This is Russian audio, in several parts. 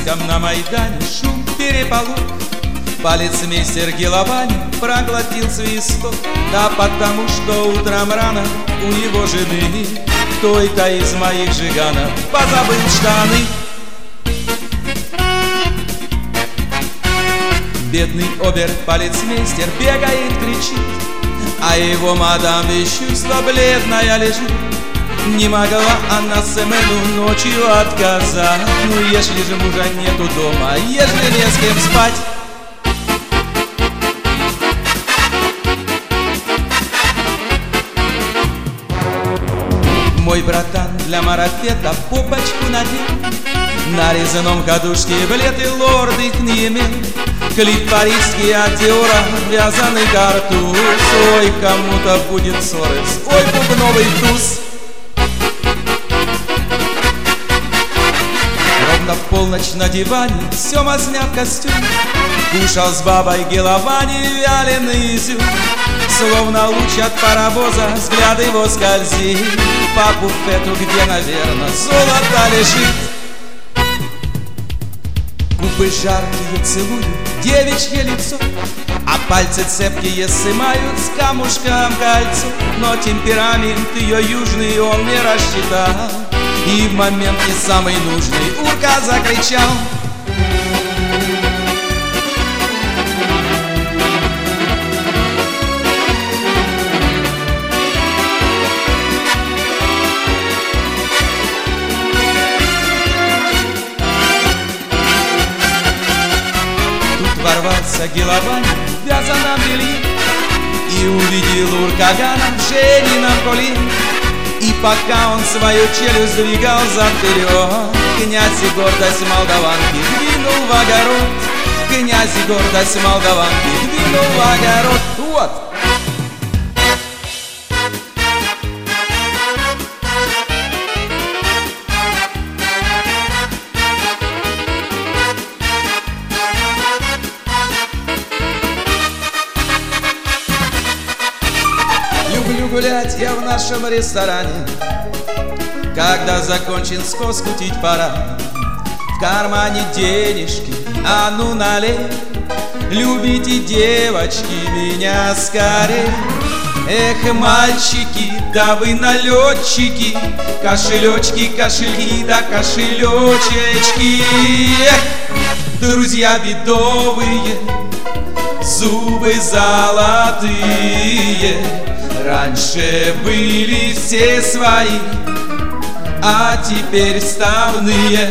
Минском на Майдане шум, переполох. Полицмейстер Геловани проглотил свисток. Да потому что утром рано у его жены кто-то из моих жиганов позабыл штаны. Бедный обер-полицмейстер бегает, кричит, а его мадам без чувства бледная лежит. Не могла она Семену ночью отказать. Ну, если же мужа нету дома, если не с кем спать. Мой братан для марафета попочку надел, на резаном кадушке билеты лорды к ним. Клип парижский актера, вязаный картуз. Ой, кому-то будет ссорец, ой, бубновый туз. Ровно в полночь на диване Сема сняв костюм, кушал с бабой Геловани вяленый изюм. Словно луч от паровоза взгляд его скользит по буфету, где, наверное, золото лежит. Губы жаркие целуют девичье лицо, а пальцы цепкие сымают с камушком кольцо. Но темперамент ее южный он не рассчитал, и в момент не самый нужный урка закричал. Ворвался Геловани в вязаном белье и увидел уркагана в Женином коле. И пока он свою челюсть двигал зад-вперед, князь и гордость молдаванки двинул в огород. Князь и гордость молдаванки двинул в огород. Вот! Люблю гулять я в нашем ресторане, когда закончен скос, кутить пора. В кармане денежки, а ну налей. Любите, девочки, меня скорей. Эх, мальчики, да вы налетчики, кошелечки, кошельки, да кошелечечки. Эх, друзья бедовые, зубы золотые. Раньше были все свои, а теперь ставные.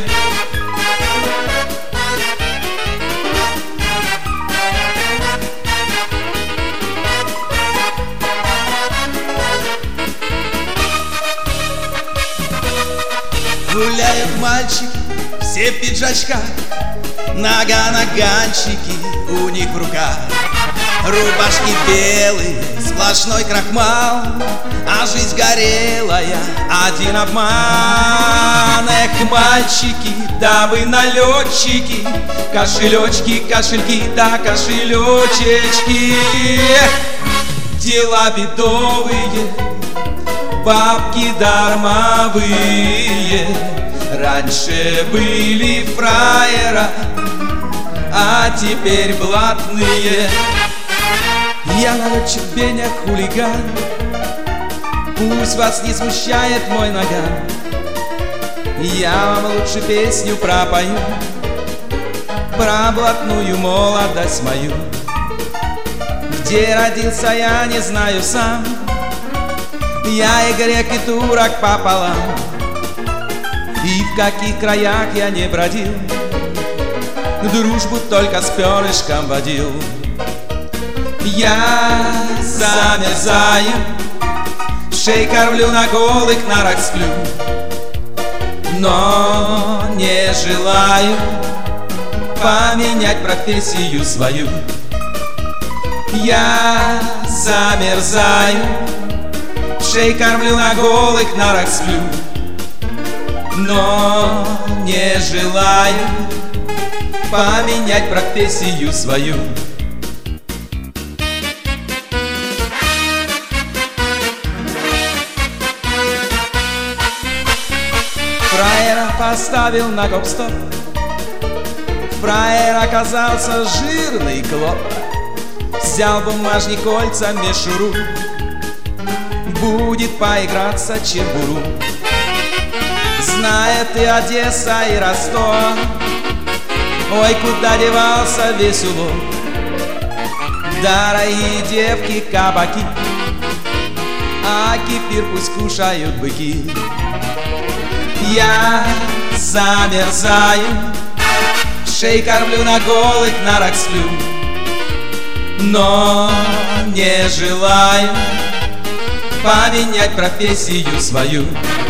Гуляют мальчики, все в пиджачках, нога-наганчики у них в руках. Рубашки белые, сплошной крахмал, а жизнь горелая, один обман. Эх, мальчики, да вы налетчики, кошелечки, кошельки, да кошелечечки. Эх, дела бедовые, бабки дармовые. Раньше были фраера, а теперь блатные. Я налетчик, Беня, хулиган, пусть вас не смущает мой наган. Я вам лучше песню пропою, про блатную молодость мою. Где родился, я не знаю сам, я и грек, и турок пополам. И в каких краях я не бродил, дружбу только с перышком водил. Я замерзаю, шей кормлю, на голых нарах сплю, но не желаю поменять профессию свою. Я замерзаю, шей кормлю, на голых нарах сплю, но не желаю поменять профессию свою. Фраера поставил на гоп-стоп, Фраер оказался жирный клоп, взял бумажник, кольца, мишуру, будет поиграться чебуру. Знает и Одесса, и Ростов, ой, куда девался весь улов. Дорогие девки, кабаки, а кефир пусть кушают быки. Я замерзаю, шей кормлю, на голых нарах сплю, но не желаю поменять профессию свою.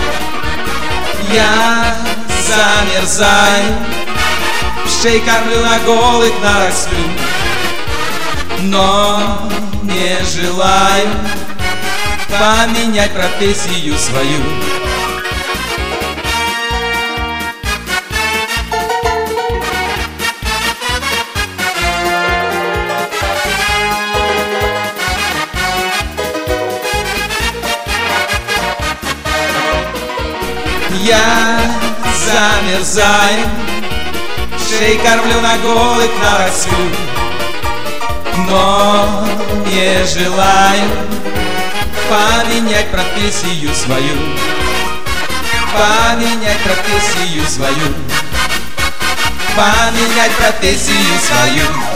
Я замерзаю, шей кормлю, на голых нарах сплю, но не желаю поменять профессию свою. Я замерзаю, шей кормлю, на голых нарах сплю, но не желаю поменять профессию свою. Поменять профессию свою. Поменять профессию свою.